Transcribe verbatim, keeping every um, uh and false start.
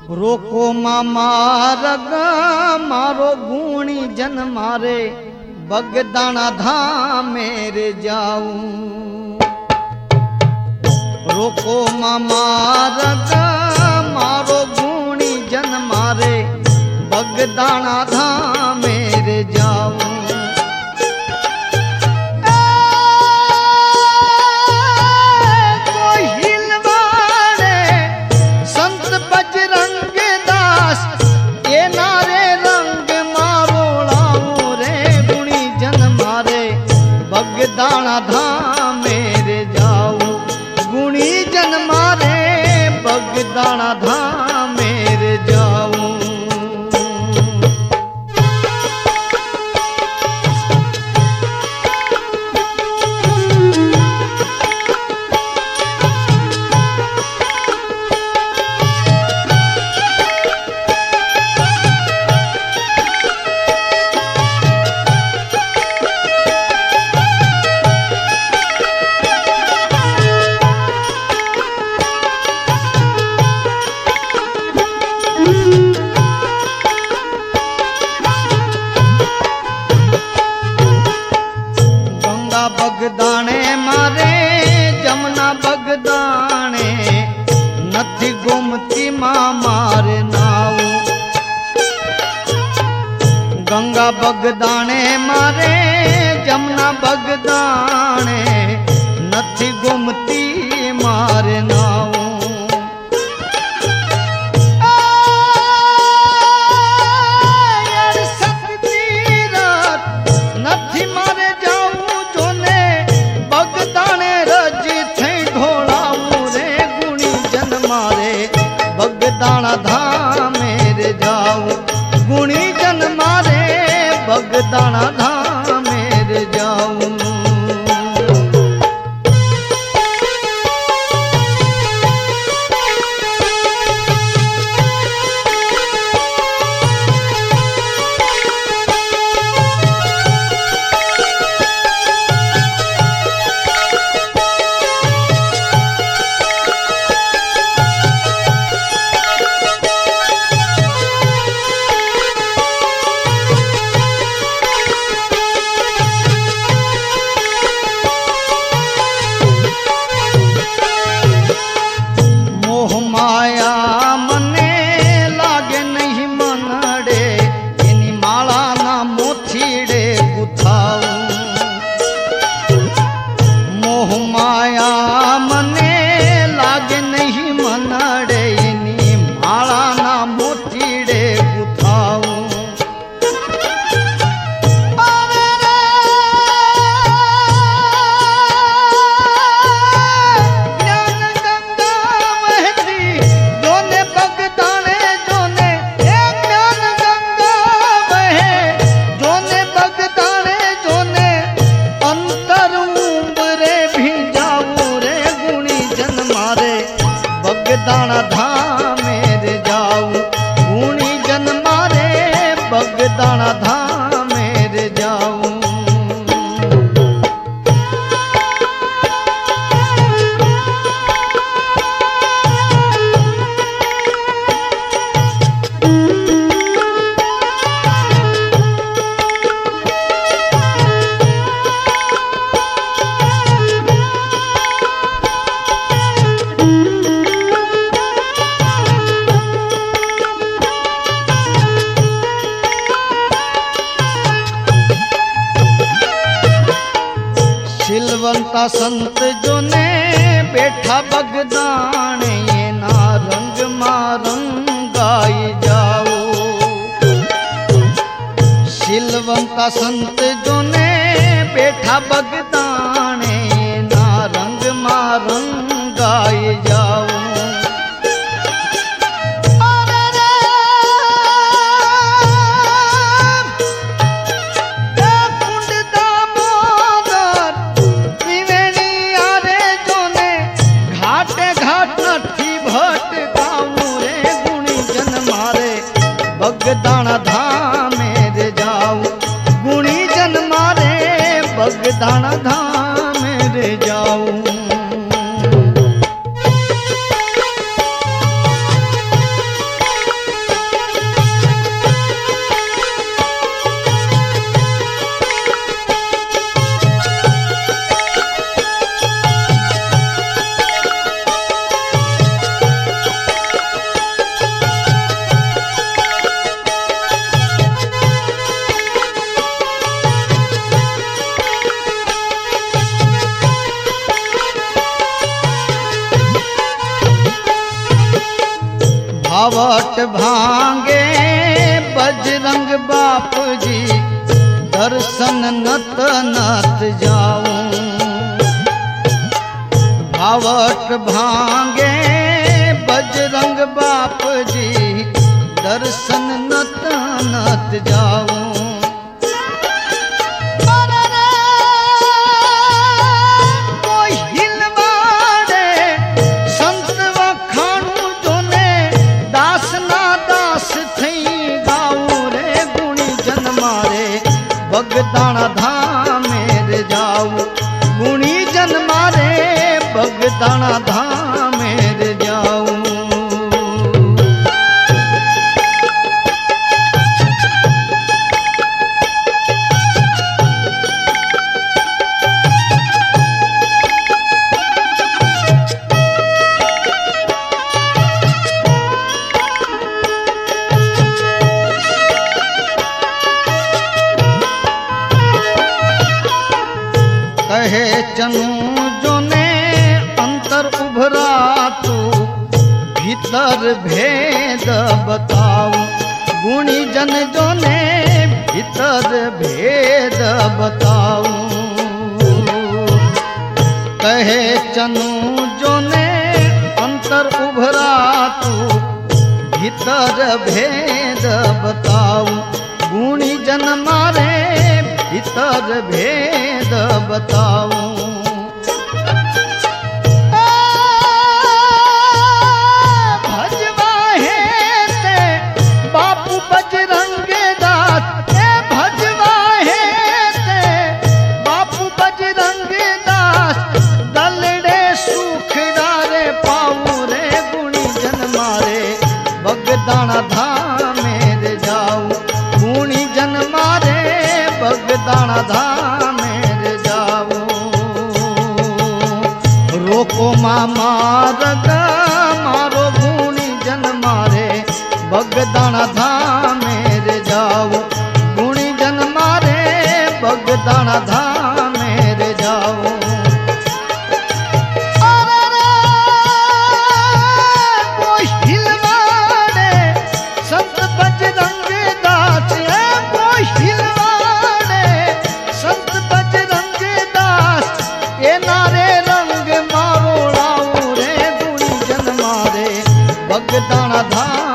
रोको मामा रग मारो गुणी जन मारे बगदाना धाम मेरे जाऊं। रोको मामा रग मारो गुणी जन मारे बगदाना धाम मेरे जाऊं। बगदाना धाम मेरे जाऊं गुणी जन मारे बगदाना धाम मेरे जाऊं। बगदाने मारे जमुना बगदाने नथी गोमती मां मारे नाव। गंगा बगदाने मारे जमुना बगदाने नथी गोमती मारे नाव। बगदाना धाम मेरे जाऊं गुणी जन मारे बगदाना धाम मेरे जाऊं। बगदाना धाम मेरे जाऊं गुणी जन मारे बगदाना धाम मेरे जाऊं। सिलवंता संत जो ने बैठा बगदाने ये ना रंग मारंगाई जाओ। सिलवंता संत जो ने बैठा बगदाने ये ना रंग मारंगाई जाओ। बगदाना धाम मेरे जाऊं गुणी भावट भांगे बजरंग बाप जी, दर्शन नत नत जाऊं। भावट भांगे बजरंग बाप जी, दर्शन नत नत जाऊं। बगदाणा धाम मेरे जाऊं, गुणी जन मारे बगदाणा धाम मेरे जाऊं। कहे चनू जो ने अंतर उभरा, तू भीतर भेद बताऊं। गुणी जन जो ने भीतर भेद बताऊं। कहे चनू जो ने अंतर उभरा, तू भीतर भेद बताऊं। गुणी जन मारे भीतर भेद बताऊं। भजवा है ते बापू बजरंग दास, भजवा है ते बापू बजरंग दास। दलड़े सुखदारे पाऊं रे, गुणी जन मारे बगदाणा धाम मेरे जाऊं। गुणी जन मारे बगदाणा धाम मेरे जाऊं। रोको मामा रग मारो, गुणी जन मारे बगदाणा धाम मेरे जाऊं। गुणी जन मारे बगदाणा धाम मेरे जाऊं। संत बजरंग दास संत बजरंग दास, ये नारे रंग मारो लाऊं रे, गुणी जन मारे बगदाणा धाम